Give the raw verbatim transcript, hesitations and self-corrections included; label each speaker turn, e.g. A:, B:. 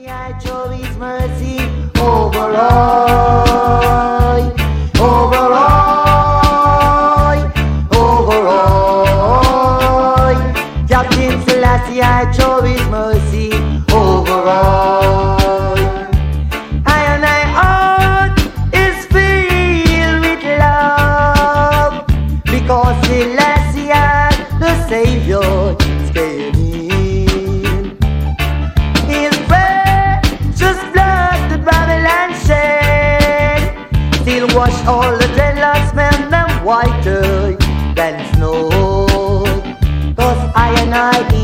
A: I show His mercy over all, over all, over all. Captain Selassie, I show His mercy over all. I and I heart is filled with love because Selassie, the Savior, came in. His precious blood the Babylon shed still wash all the jealous men them whiter than snow. Cause I and I